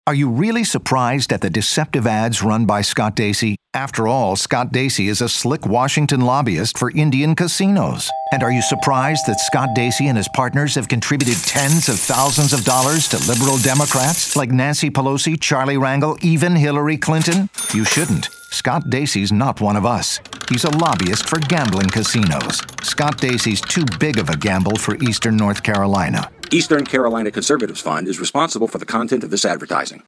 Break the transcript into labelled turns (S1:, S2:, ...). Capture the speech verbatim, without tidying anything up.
S1: Are you really surprised at the deceptive ads run by Scott Dacey? After all, Scott Dacey is a slick Washington lobbyist for Indian casinos. And are you surprised that Scott Dacey and his partners have contributed tens of thousands of dollars to liberal Democrats like Nancy Pelosi, Charlie Rangel, even Hillary Clinton? You shouldn't. Scott Dacey's not one of us. He's a lobbyist for gambling casinos. Scott Dacey's too big of a gamble for Eastern North Carolina.
S2: Eastern Carolina Conservatives Fund is responsible for the content of this advertising.